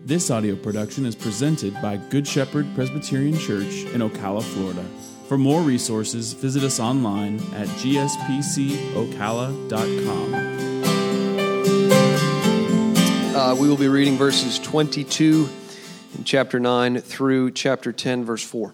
This audio production is presented by Good Shepherd Presbyterian Church in Ocala, Florida. For more resources, visit us online at gspcocala.com. We will be reading verses 22 in chapter 9 through chapter 10, verse 4.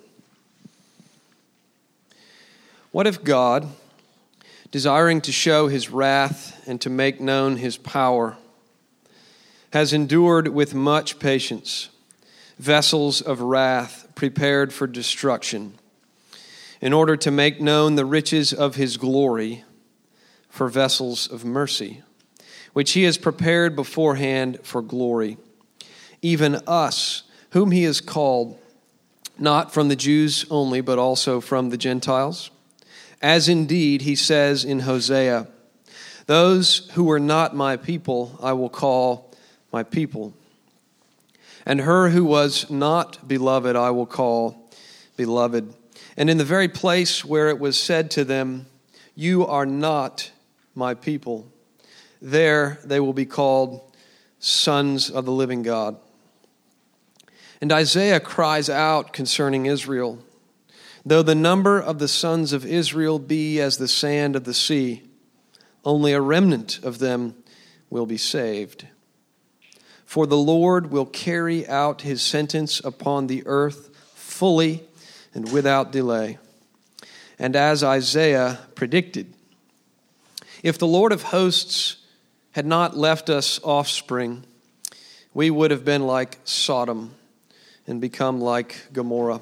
What if God, desiring to show his wrath and to make known his power, has endured with much patience vessels of wrath prepared for destruction, in order to make known the riches of his glory for vessels of mercy, which he has prepared beforehand for glory, even us, whom he has called, not from the Jews only, but also from the Gentiles? As indeed he says in Hosea, "Those who were not my people I will call my people, and her who was not beloved I will call beloved. And in the very place where it was said to them, 'You are not my people,' there they will be called sons of the living God." And Isaiah cries out concerning Israel, "Though the number of the sons of Israel be as the sand of the sea, only a remnant of them will be saved. For the Lord will carry out his sentence upon the earth fully and without delay." And as Isaiah predicted, if the Lord of hosts had not left us offspring, we would have been like Sodom and become like Gomorrah.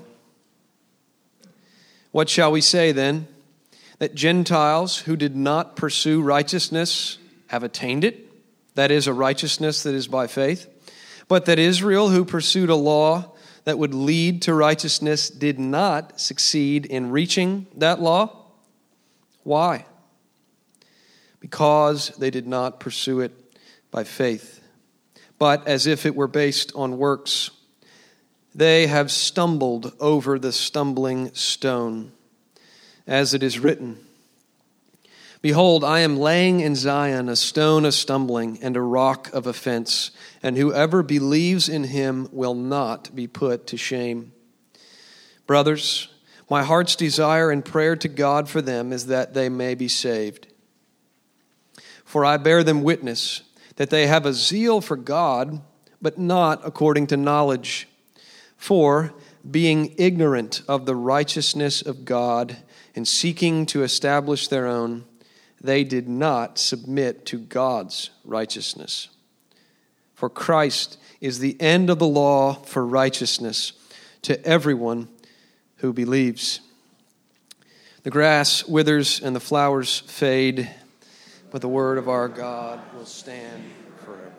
What shall we say then? That Gentiles who did not pursue righteousness have attained it? That is, a righteousness that is by faith. But that Israel, who pursued a law that would lead to righteousness, did not succeed in reaching that law? Why? Because they did not pursue it by faith, but as if it were based on works. They have stumbled over the stumbling stone, as it is written, "Behold, I am laying in Zion a stone of stumbling and a rock of offense, and whoever believes in him will not be put to shame." Brothers, my heart's desire and prayer to God for them is that they may be saved. For I bear them witness that they have a zeal for God, but not according to knowledge. For, being ignorant of the righteousness of God and seeking to establish their own, they did not submit to God's righteousness. For Christ is the end of the law for righteousness to everyone who believes. The grass withers and the flowers fade, but the word of our God will stand forever.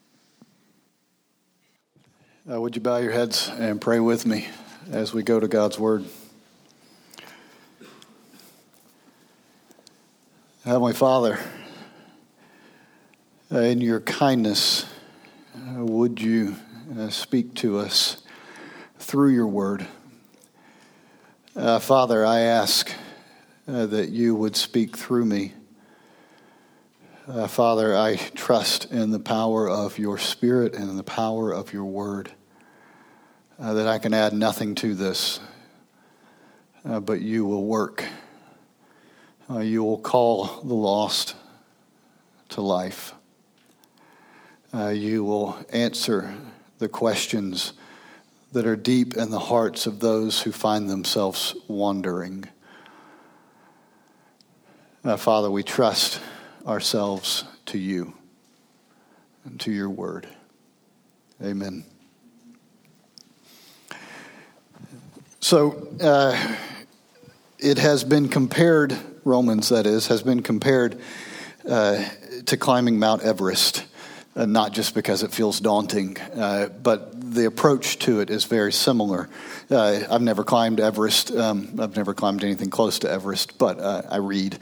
Would you bow your heads and pray with me as we go to God's word? Heavenly Father, in your kindness, would you speak to us through your word? Father, I ask that you would speak through me. Father, I trust in the power of your Spirit and in the power of your word, that I can add nothing to this, but you will work. You will call the lost to life. You will answer the questions that are deep in the hearts of those who find themselves wandering. Father, we trust ourselves to you and to your word. Amen. So, it has been compared, Romans that is, has been compared to climbing Mount Everest, not just because it feels daunting, but the approach to it is very similar. I've never climbed Everest. I've never climbed anything close to Everest, but I read.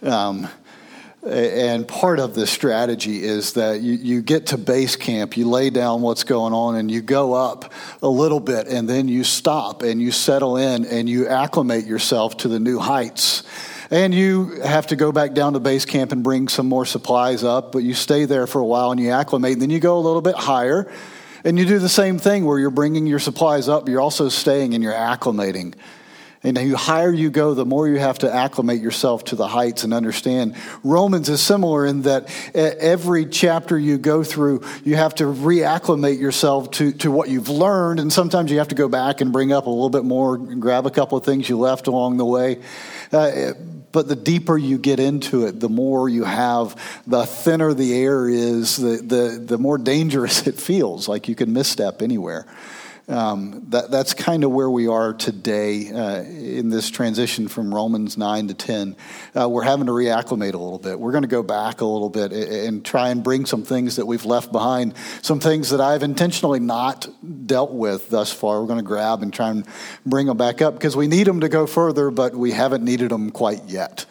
And part of the strategy is that you get to base camp, you lay down what's going on, and you go up a little bit, and then you stop, and you settle in, and you acclimate yourself to the new heights. And you have to go back down to base camp and bring some more supplies up, but you stay there for a while, and you acclimate, and then you go a little bit higher, And you do the same thing where you're bringing your supplies up, you're also staying and you're acclimating. And the higher you go, the more you have to acclimate yourself to the heights and understand. Romans is similar in that every chapter you go through, you have to reacclimate yourself to what you've learned. And sometimes you have to go back and bring up a little bit more, grab a couple of things you left along the way. But the deeper you get into it, the more you have, the thinner the air is, the more dangerous it feels, like you can misstep anywhere. That's kind of where we are today in this transition from Romans 9 to 10. We're having to reacclimate a little bit. We're going to go back a little bit and try and bring some things that we've left behind, some things that I've intentionally not dealt with thus far. We're going to grab and try and bring them back up because we need them to go further, but we haven't needed them quite yet.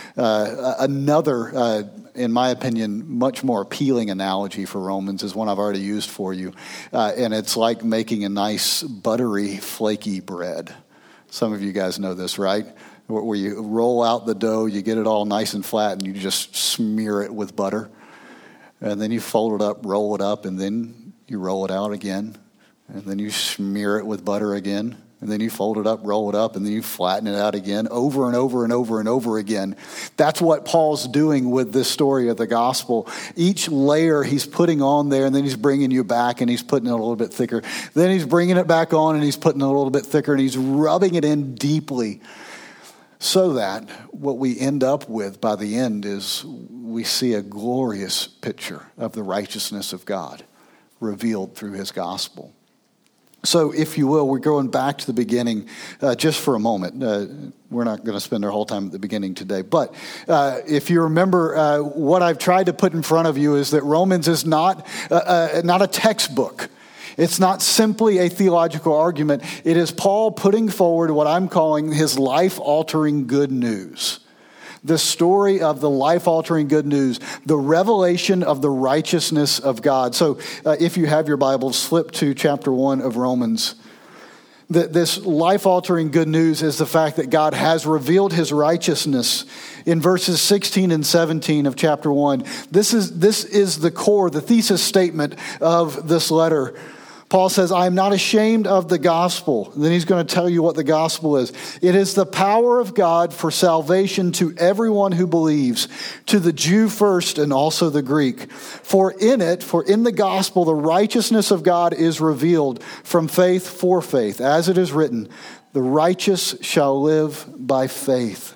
Another in my opinion, much more appealing analogy for Romans is one I've already used for you. And it's like making a nice, buttery, flaky bread. Some of you guys know this, right? Where you roll out the dough, you get it all nice and flat, and you just smear it with butter. And then you fold it up, roll it up, and then you roll it out again. And then you smear it with butter again. And then you fold it up, roll it up, and then you flatten it out again, over and over and over and over again. That's what Paul's doing with this story of the gospel. Each layer he's putting on there, and then he's bringing you back, and he's putting it a little bit thicker. Then he's bringing it back on, and he's putting it a little bit thicker, and he's rubbing it in deeply so that what we end up with by the end is we see a glorious picture of the righteousness of God revealed through his gospel. So, if you will, we're going back to the beginning just for a moment. We're not going to spend our whole time at the beginning today. But if you remember, what I've tried to put in front of you is that Romans is not a textbook. It's not simply a theological argument. It is Paul putting forward what I'm calling his life-altering good news. The story of the life-altering good news, the revelation of the righteousness of God. So if you have your Bibles, flip to chapter 1 of Romans. This life-altering good news is the fact that God has revealed his righteousness in verses 16 and 17 of chapter 1. This is the core, the thesis statement of this letter. Paul says, I am not ashamed of the gospel. And then he's going to tell you what the gospel is. It is the power of God for salvation to everyone who believes, to the Jew first and also the Greek. For in the gospel, the righteousness of God is revealed from faith for faith. As it is written, the righteous shall live by faith.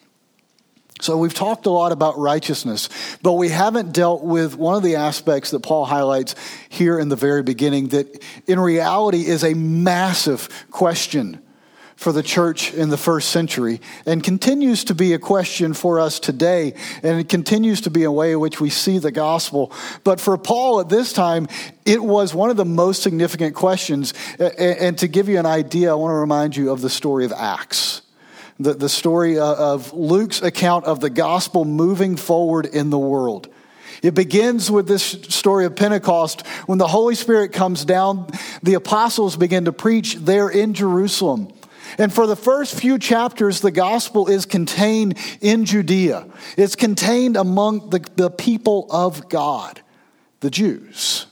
So we've talked a lot about righteousness, but we haven't dealt with one of the aspects that Paul highlights here in the very beginning that in reality is a massive question for the church in the first century and continues to be a question for us today, and it continues to be a way in which we see the gospel. But for Paul at this time, it was one of the most significant questions. And to give you an idea, I want to remind you of the story of Acts. The story of Luke's account of the gospel moving forward in the world. It begins with this story of Pentecost. When the Holy Spirit comes down, the apostles begin to preach there in Jerusalem. And for the first few chapters, the gospel is contained in Judea. It's contained among the people of God, the Jews.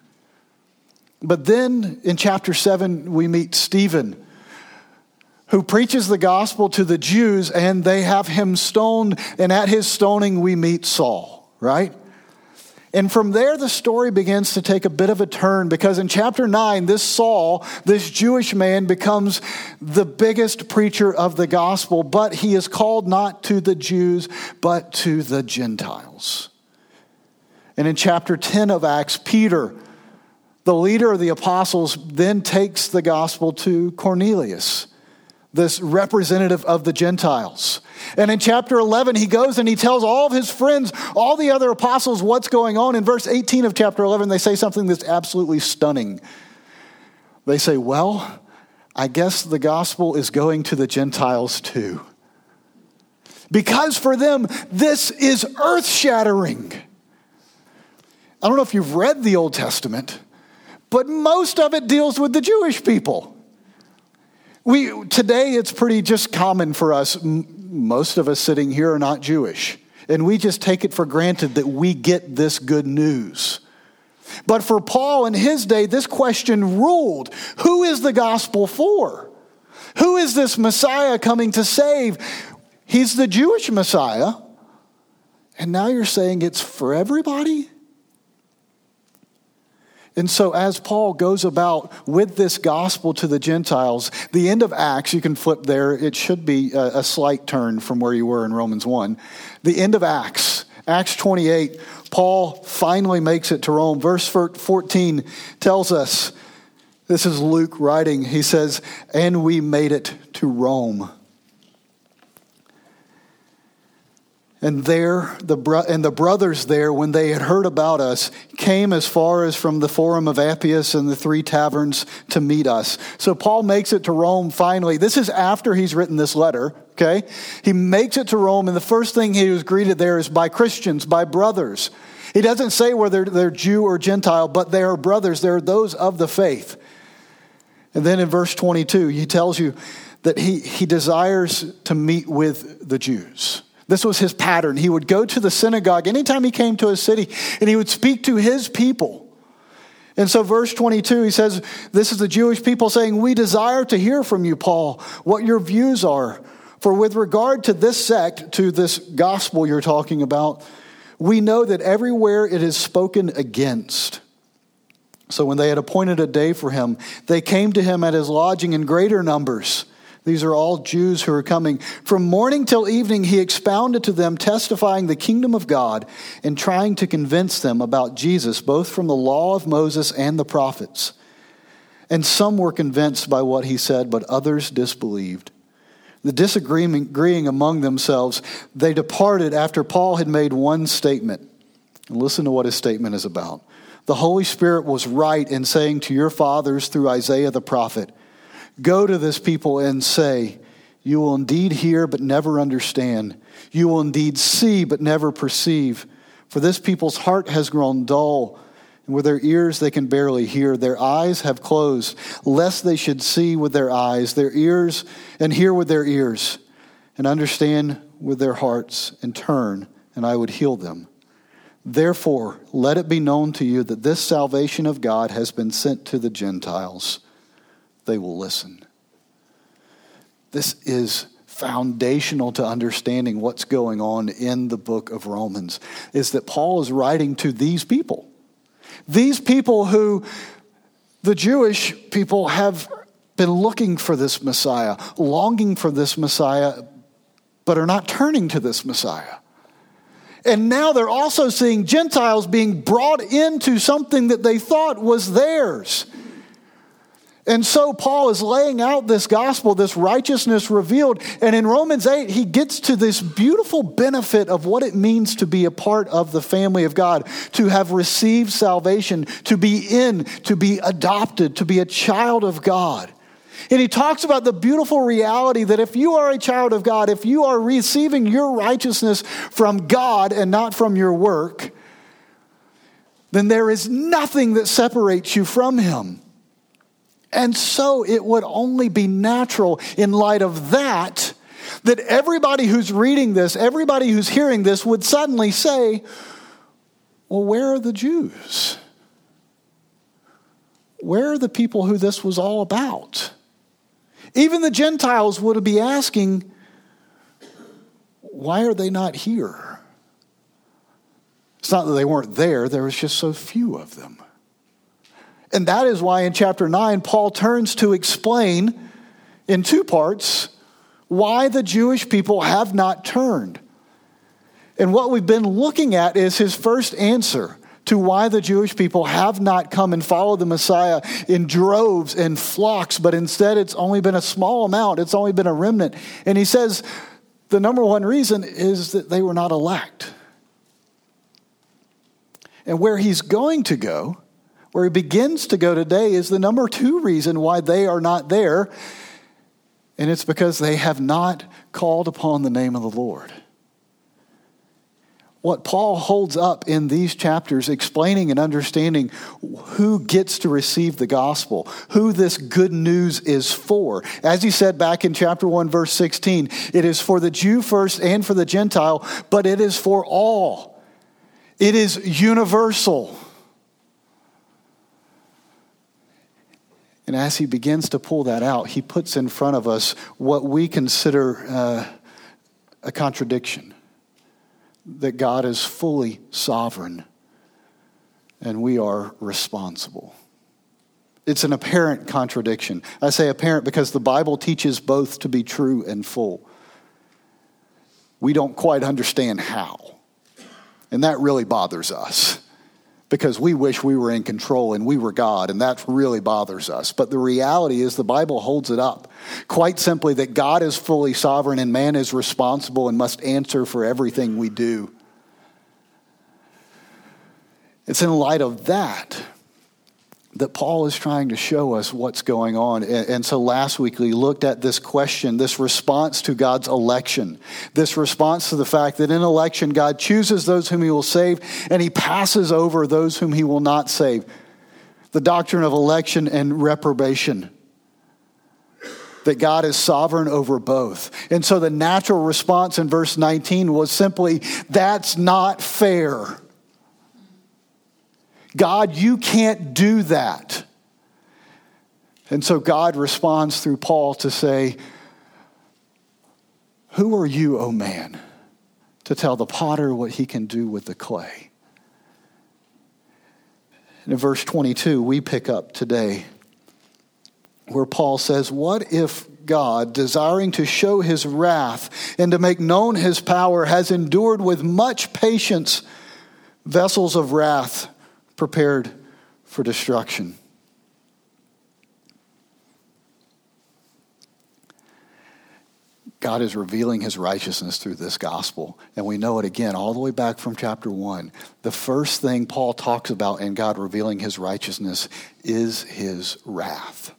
But then in chapter 7, we meet Stephen, who preaches the gospel to the Jews, and they have him stoned, and at his stoning we meet Saul, right? And from there the story begins to take a bit of a turn, because in chapter 9, this Saul, this Jewish man, becomes the biggest preacher of the gospel, but he is called not to the Jews, but to the Gentiles. And in chapter 10 of Acts, Peter, the leader of the apostles, then takes the gospel to Cornelius, this representative of the Gentiles. And in chapter 11, he goes and he tells all of his friends, all the other apostles, what's going on. In verse 18 of chapter 11, they say something that's absolutely stunning. They say, well, I guess the gospel is going to the Gentiles too. Because for them, this is earth-shattering. I don't know if you've read the Old Testament, but most of it deals with the Jewish people. Today, it's pretty just common for us. Most of us sitting here are not Jewish. And we just take it for granted that we get this good news. But for Paul in his day, this question ruled. Who is the gospel for? Who is this Messiah coming to save? He's the Jewish Messiah. And now you're saying it's for everybody? And so as Paul goes about with this gospel to the Gentiles, the end of Acts, you can flip there. It should be a slight turn from where you were in Romans 1. The end of Acts, Acts 28, Paul finally makes it to Rome. Verse 14 tells us, this is Luke writing, he says, and we made it to Rome. And there, the brothers there, when they had heard about us, came as far as from the Forum of Appius and the 3 taverns to meet us. So Paul makes it to Rome finally. This is after he's written this letter, okay? He makes it to Rome, and the first thing he was greeted there is by Christians, by brothers. He doesn't say whether they're Jew or Gentile, but they are brothers. They're those of the faith. And then in verse 22, he tells you that he desires to meet with the Jews. This was his pattern. He would go to the synagogue anytime he came to a city, and he would speak to his people. And so verse 22, he says, this is the Jewish people saying, we desire to hear from you, Paul, what your views are. For with regard to this sect, to this gospel you're talking about, we know that everywhere it is spoken against. So when they had appointed a day for him, they came to him at his lodging in greater numbers. These are all Jews who are coming. From morning till evening, he expounded to them, testifying the kingdom of God and trying to convince them about Jesus, both from the law of Moses and the prophets. And some were convinced by what he said, but others disbelieved. The disagreeing among themselves, they departed after Paul had made one statement. And listen to what his statement is about. The Holy Spirit was right in saying to your fathers through Isaiah the prophet, go to this people and say, you will indeed hear but never understand. You will indeed see but never perceive. For this people's heart has grown dull, and with their ears they can barely hear. Their eyes have closed, lest they should see with their eyes, their ears, and hear with their ears, and understand with their hearts, and turn, and I would heal them. Therefore, let it be known to you that this salvation of God has been sent to the Gentiles. They will listen. This is foundational to understanding what's going on in the book of Romans, is that Paul is writing to these people. These people who the Jewish people have been looking for this Messiah, longing for this Messiah, but are not turning to this Messiah. And now they're also seeing Gentiles being brought into something that they thought was theirs. And so Paul is laying out this gospel, this righteousness revealed. And in Romans 8, he gets to this beautiful benefit of what it means to be a part of the family of God, to have received salvation, to be adopted, to be a child of God. And he talks about the beautiful reality that if you are a child of God, if you are receiving your righteousness from God and not from your work, then there is nothing that separates you from him. And so it would only be natural in light of that everybody who's reading this, everybody who's hearing this would suddenly say, well, where are the Jews? Where are the people who this was all about? Even the Gentiles would be asking, why are they not here? It's not that they weren't there, there was just so few of them. And that is why in chapter 9, Paul turns to explain in 2 parts why the Jewish people have not turned. And what we've been looking at is his first answer to why the Jewish people have not come and followed the Messiah in droves and flocks, but instead it's only been a small amount. It's only been a remnant. And he says the number one reason is that they were not elect. And where he's going to go, where he begins to go today, is the number 2 reason why they are not there. And it's because they have not called upon the name of the Lord. What Paul holds up in these chapters, explaining and understanding who gets to receive the gospel, who this good news is for. As he said back in chapter 1, verse 16, it is for the Jew first and for the Gentile, but it is for all. It is universal. And as he begins to pull that out, he puts in front of us what we consider a contradiction. That God is fully sovereign and we are responsible. It's an apparent contradiction. I say apparent because the Bible teaches both to be true and full. We don't quite understand how. And that really bothers us because we wish we were in control and we were God, and that really bothers us. But the reality is the Bible holds it up. Quite simply that God is fully sovereign and man is responsible and must answer for everything we do. It's in light of that Paul is trying to show us what's going on. And so last week we looked at this question, this response to God's election, this response to the fact that in election God chooses those whom he will save and he passes over those whom he will not save. The doctrine of election and reprobation. That God is sovereign over both. And so the natural response in verse 19 was simply, that's not fair. God, you can't do that. And so God responds through Paul to say, who are you, O man, to tell the potter what he can do with the clay? And in verse 22, we pick up today where Paul says, what if God, desiring to show his wrath and to make known his power, has endured with much patience vessels of wrath prepared for destruction? God is revealing his righteousness through this gospel. And we know it again all the way back from chapter 1. The first thing Paul talks about in God revealing his righteousness is his wrath.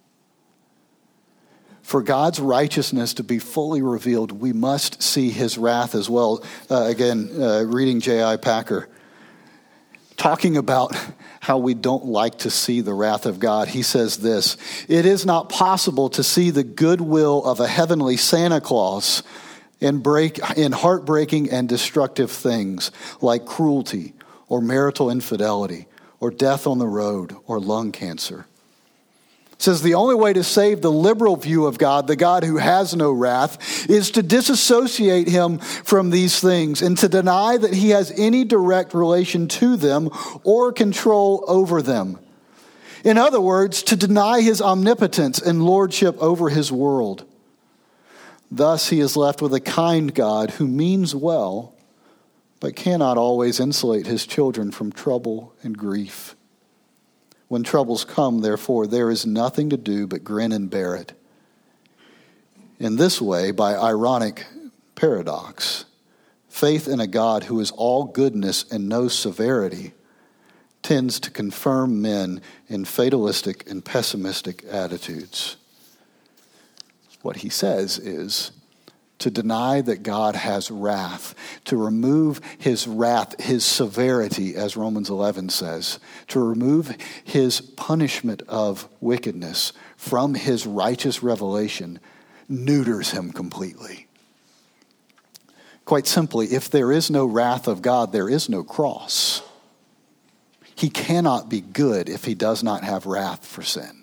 For God's righteousness to be fully revealed, we must see his wrath as well. Reading J.I. Packer, talking about how we don't like to see the wrath of God, he says this: it is not possible to see the goodwill of a heavenly Santa Claus in heartbreaking and destructive things like cruelty or marital infidelity or death on the road or lung cancer. It says the only way to save the liberal view of God, the God who has no wrath, is to disassociate him from these things and to deny that he has any direct relation to them or control over them. In other words, to deny his omnipotence and lordship over his world. Thus he is left with a kind God who means well, but cannot always insulate his children from trouble and grief. When troubles come, therefore, there is nothing to do but grin and bear it. In this way, by ironic paradox, faith in a God who is all goodness and no severity tends to confirm men in fatalistic and pessimistic attitudes. What he says is, to deny that God has wrath, to remove his wrath, his severity, as Romans 11 says, to remove his punishment of wickedness from his righteous revelation, neuters him completely. Quite simply, if there is no wrath of God, there is no cross. He cannot be good if he does not have wrath for sin.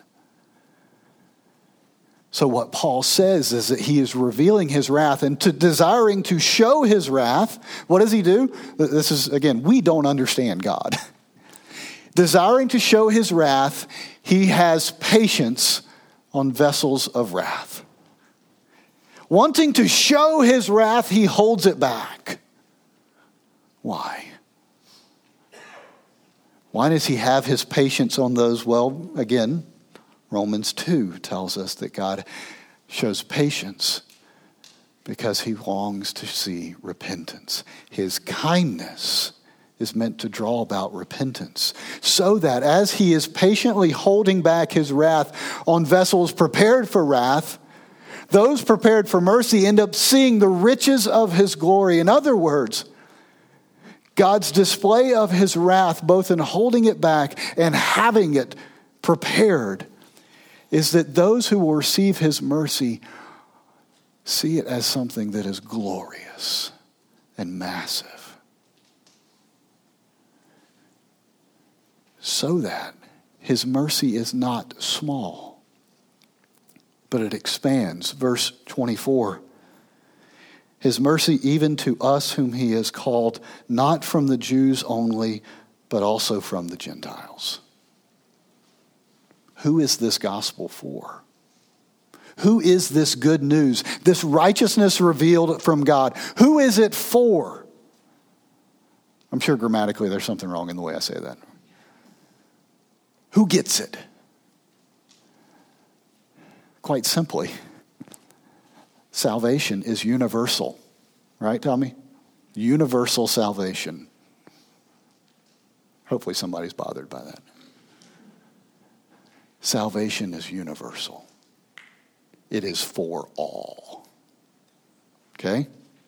So what Paul says is that he is revealing his wrath, and desiring to show his wrath, what does he do? This is, again, we don't understand God. Desiring to show his wrath, he has patience on vessels of wrath. Wanting to show his wrath, he holds it back. Why? Why does he have his patience on those? Well, again, Romans 2 tells us that God shows patience because he longs to see repentance. His kindness is meant to draw about repentance, so that as he is patiently holding back his wrath on vessels prepared for wrath, those prepared for mercy end up seeing the riches of his glory. In other words, God's display of his wrath, both in holding it back and having it prepared, is that those who will receive his mercy see it as something that is glorious and massive. So that His mercy is not small, but it expands. Verse 24. His mercy even to us whom he has called, not from the Jews only, but also from the Gentiles. Who is this gospel for? Who is this good news? This righteousness revealed from God. Who is it for? I'm sure grammatically there's something wrong in the way I say that. Who gets it? Quite simply, salvation is universal. Right, Tommy? Universal salvation. Hopefully somebody's bothered by that. Salvation is universal. It is for all. Okay?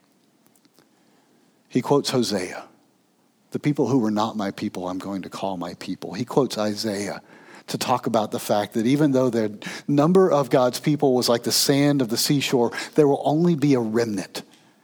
He quotes Hosea. The people who were not my people, I'm going to call my people. He quotes Isaiah to talk about the fact that even though the number of God's people was like the sand of the seashore, there will only be a remnant.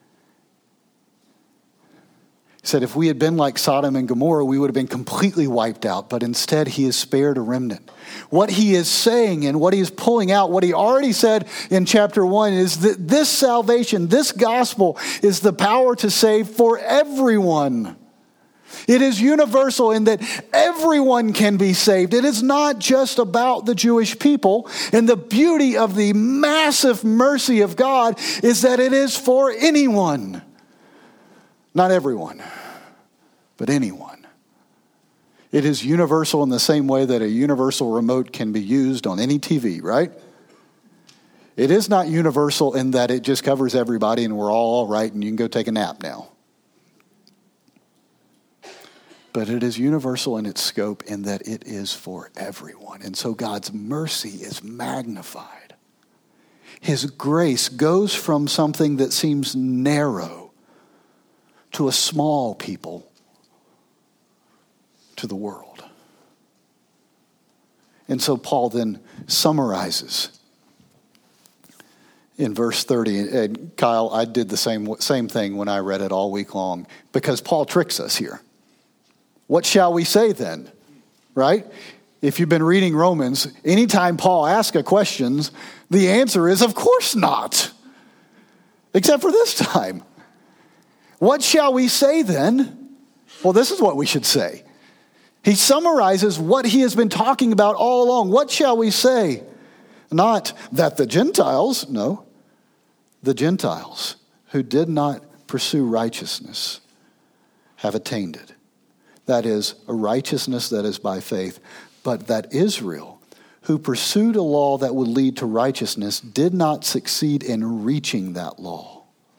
He said if we had been like Sodom and Gomorrah, we would have been completely wiped out. But instead, he has spared a remnant. What he is saying and what he is pulling out, what he already said in chapter 1, is that this salvation, this gospel, is the power to save for everyone. It is universal in that everyone can be saved. It is not just about the Jewish people. And the beauty of the massive mercy of God is that it is for anyone. Not everyone, but anyone. It is universal in the same way that a universal remote can be used on any TV, right? It is not universal in that it just covers everybody and we're all right and you can go take a nap now. But it is universal in its scope in that it is for everyone. And so God's mercy is magnified. His grace goes from something that seems narrow to a small people, to the world. And so Paul then summarizes in verse 30. And Kyle, I did the same thing when I read it all week long, because Paul tricks us here. What shall we say then? Right? If you've been reading Romans, anytime Paul asks a question, the answer is, of course not. Except for this time. What shall we say then? Well, this is what we should say. He summarizes what he has been talking about all along. What shall we say? Not that the Gentiles, no, the Gentiles who did not pursue righteousness have attained it. That is, a righteousness that is by faith. But that Israel, who pursued a law that would lead to righteousness, did not succeed in reaching that law.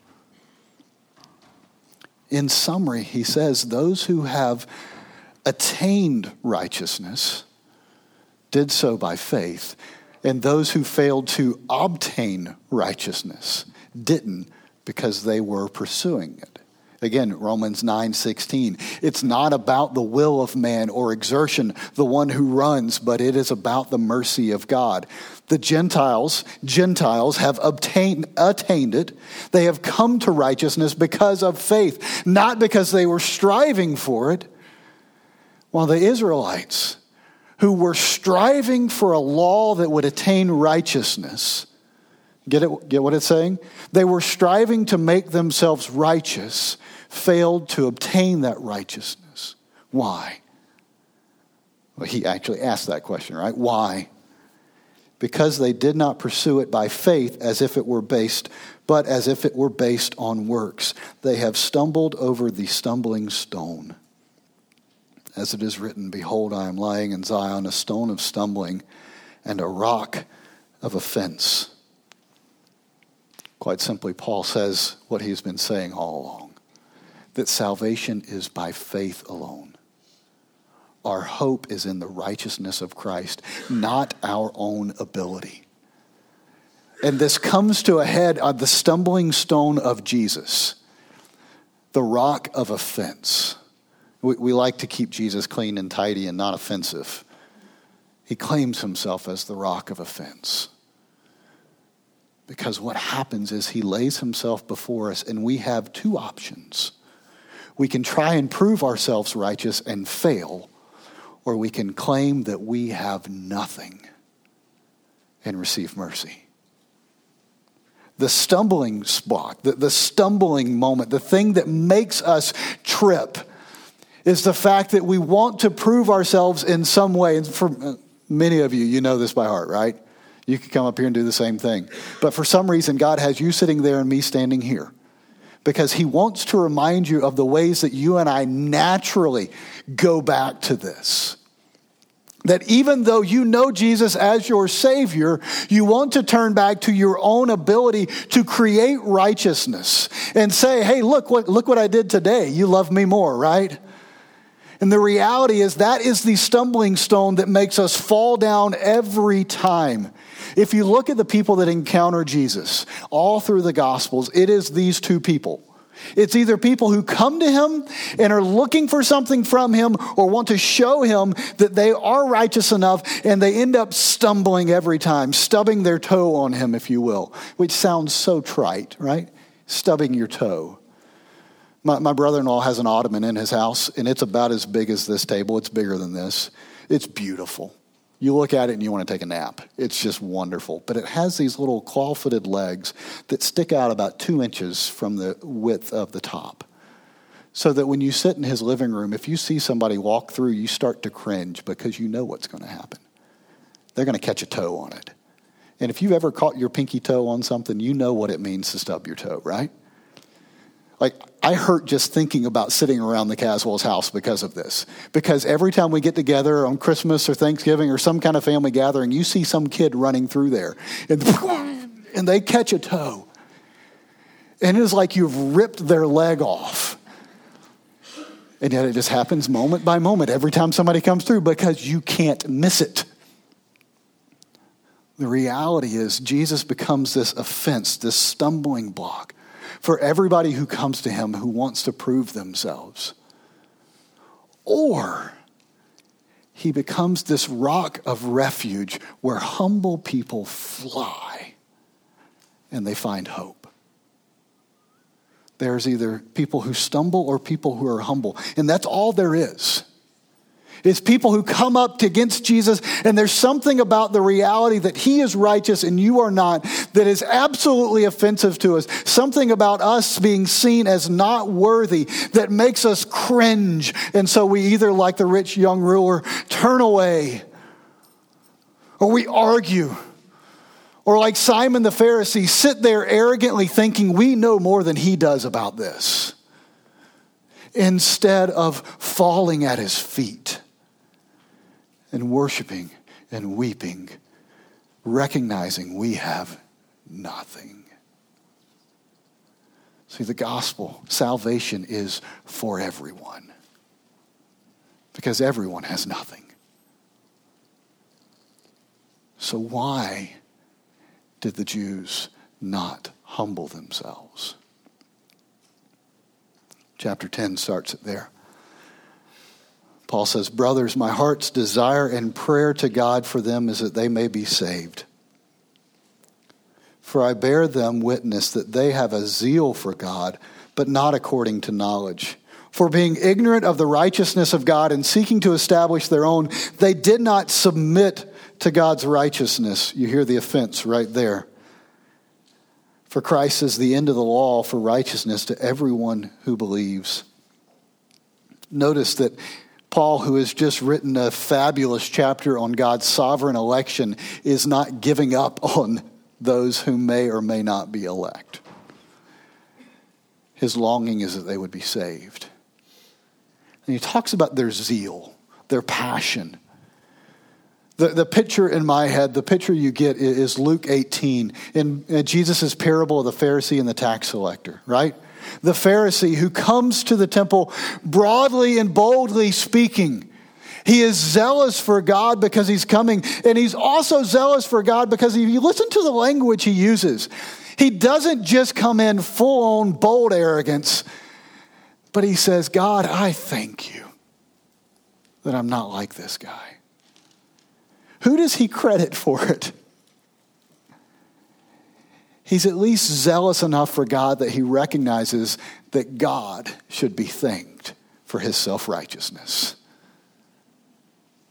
In summary, he says those who have attained righteousness did so by faith, and those who failed to obtain righteousness didn't because they were pursuing it. Again, Romans 9:16. It's not about the will of man or exertion, the one who runs, but it is about the mercy of God. The Gentiles have attained it. They have come to righteousness because of faith, not because they were striving for it. While the Israelites, who were striving for a law that would attain righteousness, get what it's saying? They were striving to make themselves righteous, failed to obtain that righteousness. Why? Well, he actually asked that question, right? Why? Because they did not pursue it by faith as if it were based on works. They have stumbled over the stumbling stone. As it is written, behold, I am lying in Zion, a stone of stumbling and a rock of offense. Quite simply, Paul says what he's been saying all along, that salvation is by faith alone. Our hope is in the righteousness of Christ, not our own ability. And this comes to a head on the stumbling stone of Jesus, the rock of offense. We like to keep Jesus clean and tidy and not offensive. He claims himself as the rock of offense. Because what happens is he lays himself before us and we have two options. We can try and prove ourselves righteous and fail, or we can claim that we have nothing and receive mercy. The stumbling spot, the stumbling moment, the thing that makes us trip is the fact that we want to prove ourselves in some way. And for many of you, you know this by heart, right? You could come up here and do the same thing. But for some reason, God has you sitting there and me standing here, because he wants to remind you of the ways that you and I naturally go back to this. That even though you know Jesus as your Savior, you want to turn back to your own ability to create righteousness and say, hey, look what I did today. You love me more, right? And the reality is that is the stumbling stone that makes us fall down every time. If you look at the people that encounter Jesus all through the Gospels, it is these two people. It's either people who come to him and are looking for something from him or want to show him that they are righteous enough, and they end up stumbling every time, stubbing their toe on him, if you will, which sounds so trite, right? Stubbing your toe. My brother-in-law has an ottoman in his house, and it's about as big as this table. It's bigger than this. It's beautiful. You look at it and you want to take a nap. It's just wonderful. But it has these little claw-footed legs that stick out about 2 inches from the width of the top. So that when you sit in his living room, if you see somebody walk through, you start to cringe because you know what's going to happen. They're going to catch a toe on it. And if you've ever caught your pinky toe on something, you know what it means to stub your toe, right? Like, I hurt just thinking about sitting around the Caswell's house because of this. Because every time we get together on Christmas or Thanksgiving or some kind of family gathering, you see some kid running through there. And they catch a toe. And it is like you've ripped their leg off. And yet it just happens moment by moment every time somebody comes through because you can't miss it. The reality is Jesus becomes this offense, this stumbling block for everybody who comes to him who wants to prove themselves. Or he becomes this rock of refuge where humble people fly and they find hope. There's either people who stumble or people who are humble. And that's all there is. It's people who come up against Jesus, and there's something about the reality that he is righteous and you are not that is absolutely offensive to us. Something about us being seen as not worthy that makes us cringe. And so we either, like the rich young ruler, turn away, or we argue, or like Simon the Pharisee, sit there arrogantly thinking we know more than he does about this, instead of falling at his feet and worshiping and weeping, recognizing we have nothing. See, the gospel, salvation is for everyone, because everyone has nothing. So why did the Jews not humble themselves? Chapter 10 starts it there. Paul says, brothers, my heart's desire and prayer to God for them is that they may be saved. For I bear them witness that they have a zeal for God, but not according to knowledge. For being ignorant of the righteousness of God and seeking to establish their own, they did not submit to God's righteousness. You hear the offense right there. For Christ is the end of the law for righteousness to everyone who believes. Notice that Paul, who has just written a fabulous chapter on God's sovereign election, is not giving up on those who may or may not be elect. His longing is that they would be saved. And he talks about their zeal, their passion. The picture in my head, the picture you get is Luke 18, in Jesus' parable of the Pharisee and the tax collector, right? The Pharisee who comes to the temple broadly and boldly speaking. He is zealous for God because he's coming. And he's also zealous for God because if you listen to the language he uses, he doesn't just come in full-on bold arrogance, but he says, God, I thank you that I'm not like this guy. Who does he credit for it? He's at least zealous enough for God that he recognizes that God should be thanked for his self-righteousness.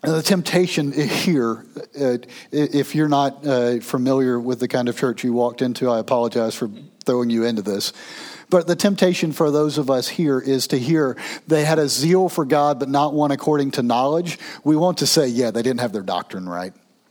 The temptation here, if you're not familiar with the kind of church you walked into, I apologize for throwing you into this. But the temptation for those of us here is to hear they had a zeal for God, but not one according to knowledge. We want to say, yeah, they didn't have their doctrine right.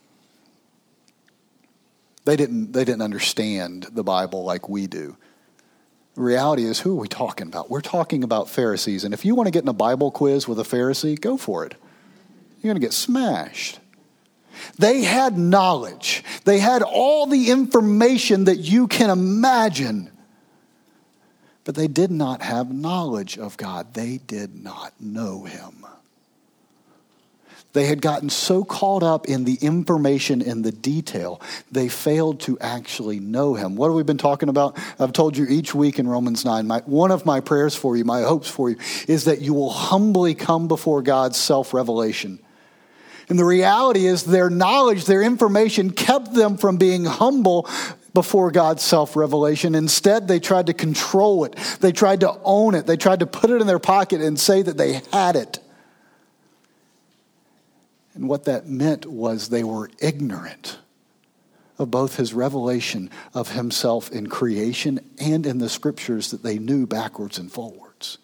They didn't understand the Bible like we do. The reality is, who are we talking about? We're talking about Pharisees. And if you want to get in a Bible quiz with a Pharisee, go for it. You're going to get smashed. They had knowledge. They had all the information that you can imagine. But they did not have knowledge of God. They did not know him. They had gotten so caught up in the information and the detail, they failed to actually know him. What have we been talking about? I've told you each week in Romans 9, one of my prayers for you, my hopes for you, is that you will humbly come before God's self-revelation. And the reality is their knowledge, their information kept them from being humble before God's self-revelation. Instead, they tried to control it. They tried to own it. They tried to put it in their pocket and say that they had it. And what that meant was they were ignorant of both his revelation of himself in creation and in the scriptures that they knew backwards and forwards,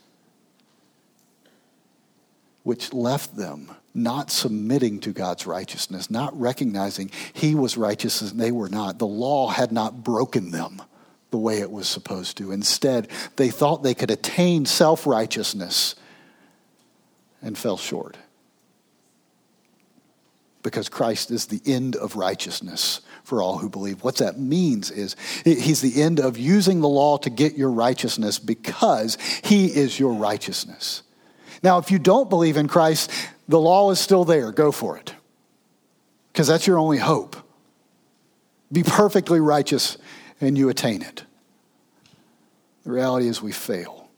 which left them not submitting to God's righteousness, not recognizing he was righteous and they were not. The law had not broken them the way it was supposed to. Instead, they thought they could attain self-righteousness and fell short. Because Christ is the end of righteousness for all who believe. What that means is he's the end of using the law to get your righteousness because he is your righteousness. Now, if you don't believe in Christ, the law is still there. Go for it. Because that's your only hope. Be perfectly righteous and you attain it. The reality is we fail.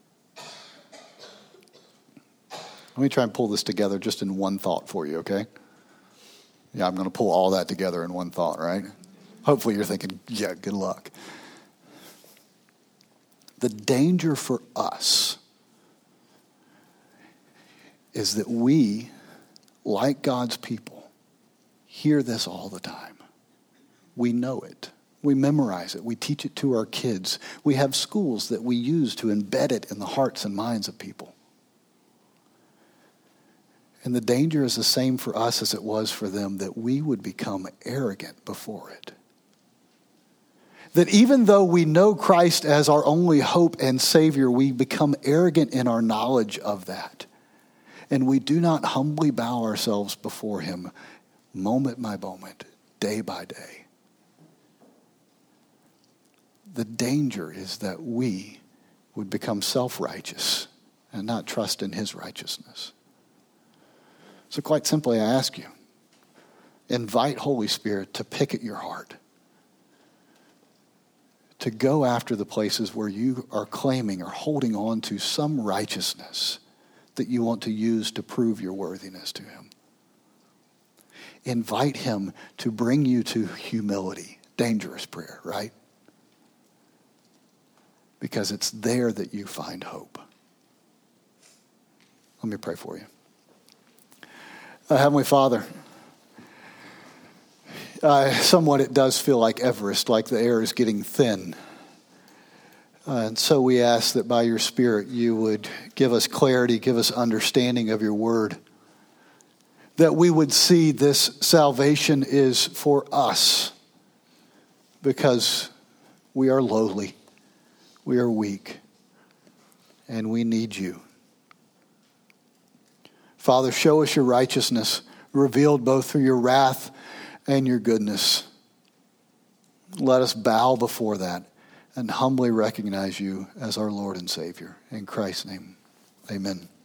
Let me try and pull this together just in one thought for you, okay? Yeah, I'm going to pull all that together in one thought, right? Hopefully you're thinking, yeah, good luck. The danger for us is that we, like God's people, hear this all the time. We know it. We memorize it. We teach it to our kids. We have schools that we use to embed it in the hearts and minds of people. And the danger is the same for us as it was for them, that we would become arrogant before it. That even though we know Christ as our only hope and Savior, we become arrogant in our knowledge of that. And we do not humbly bow ourselves before him moment by moment, day by day. The danger is that we would become self-righteous and not trust in his righteousness. So quite simply, I ask you, invite Holy Spirit to pick at your heart, to go after the places where you are claiming or holding on to some righteousness that you want to use to prove your worthiness to him. Invite him to bring you to humility. Dangerous prayer, right? Because it's there that you find hope. Let me pray for you. Heavenly Father, somewhat it does feel like Everest, like the air is getting thin. And so we ask that by your Spirit you would give us clarity, give us understanding of your word. That we would see this salvation is for us because we are lowly, we are weak, and we need you. Father, show us your righteousness, revealed both through your wrath and your goodness. Let us bow before that and humbly recognize you as our Lord and Savior. In Christ's name, amen.